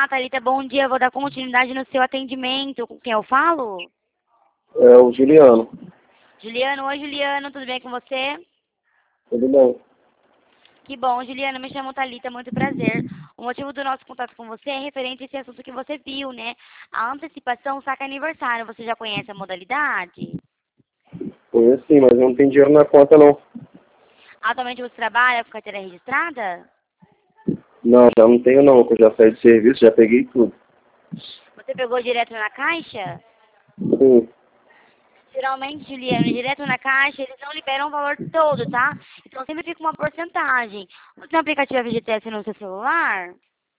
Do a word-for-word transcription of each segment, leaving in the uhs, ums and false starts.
Olá, Thalita, bom dia. Vou dar continuidade no seu atendimento. Com quem eu falo? É o Juliano. Juliano, oi Juliano, tudo bem com você? Tudo bem? Que bom, Juliano, me chamo Thalita, muito prazer. O motivo do nosso contato com você é referente a esse assunto que você viu, né? A antecipação saca aniversário. Você já conhece a modalidade? Conheço sim, mas eu não tenho dinheiro na conta não. Atualmente você trabalha com carteira registrada? Não, já não tenho não, porque eu já saí de serviço, já peguei tudo. Você pegou direto na caixa? Sim. Geralmente, Juliano, direto na caixa, eles não liberam o valor todo, tá? Então sempre fica uma porcentagem. Você tem o aplicativo F G T S no seu celular?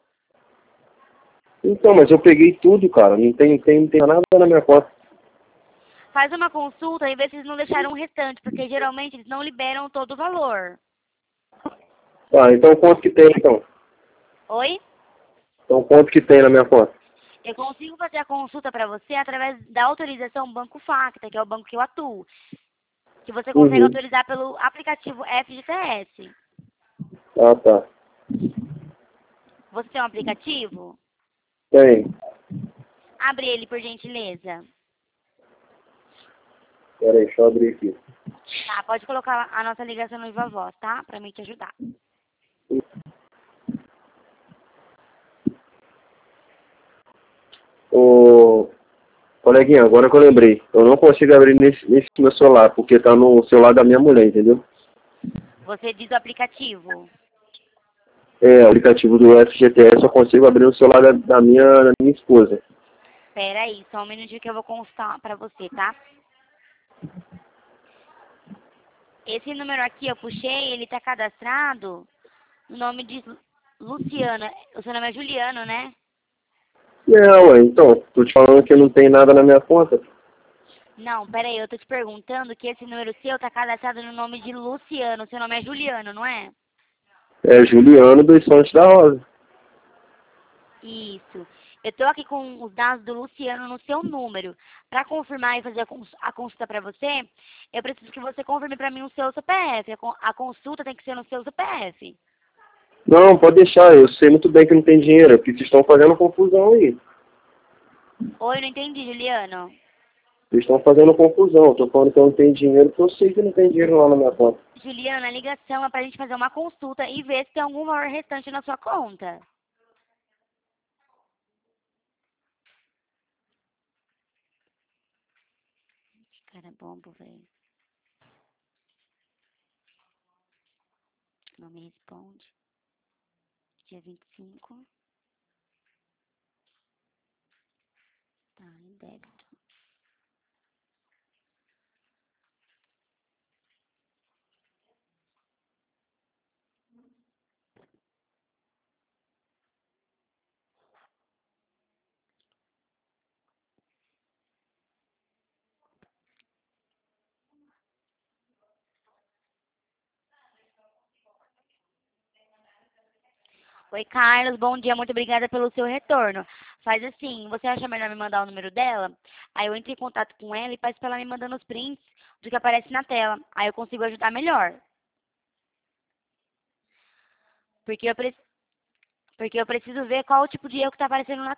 Então, mas eu peguei tudo, cara. Não tem, tem, não tem nada na minha conta. Faz uma consulta e vê se eles não deixaram o restante, porque geralmente eles não liberam todo o valor. Ah, então quanto que tem então? Oi? Então quanto que tem na minha conta? Eu consigo fazer a consulta para você através da autorização Banco Facta, que é o banco que eu atuo. Que você consegue Uhum. autorizar pelo aplicativo F G T S. Ah, tá. Você tem um aplicativo? Tem. Abre ele, por gentileza. Pera aí, deixa eu abrir aqui. Tá, pode colocar a nossa ligação no Viva Voz, tá? Pra mim te ajudar. Ô, coleguinha, agora que eu lembrei. Eu não consigo abrir nesse, nesse meu celular, porque tá no celular da minha mulher, entendeu? Você diz o aplicativo. É, o aplicativo do F G T S eu consigo abrir no celular da, da minha, da minha esposa. Pera aí, só um minutinho que eu vou consultar pra você, tá? Esse número aqui eu puxei, ele tá cadastrado no nome de Luciana. O seu nome é Juliano, né? É, ué, então, tô te falando que não tem nada na minha conta. Não, pera aí, eu tô te perguntando que esse número seu tá cadastrado no nome de Luciano. Seu nome é Juliano, não é? É Juliano dos Santos da Rosa. Isso. Eu tô aqui com os dados do Luciano no seu número. Pra confirmar e fazer a cons- a consulta pra você, eu preciso que você confirme pra mim o seu C P F. A con- a consulta tem que ser no seu C P F. Não, pode deixar, eu sei muito bem que não tem dinheiro, é porque vocês estão fazendo confusão aí. Oi, não entendi, Juliano. Vocês estão fazendo confusão, eu tô falando que eu não tenho dinheiro, porque eu sei que não tem dinheiro lá na minha conta. Juliano, a ligação é pra gente fazer uma consulta e ver se tem algum valor restante na sua conta. Cara bobo, velho. Não me responde. Dia vinte e cinco. Tá, em débito. Oi, Carlos, bom dia, muito obrigada pelo seu retorno. Faz assim, você acha melhor me mandar o número dela? Aí eu entro em contato com ela e peço pra ela me mandando os prints do que aparece na tela. Aí eu consigo ajudar melhor. Porque eu, pre... Porque eu preciso ver qual o tipo de erro que tá aparecendo na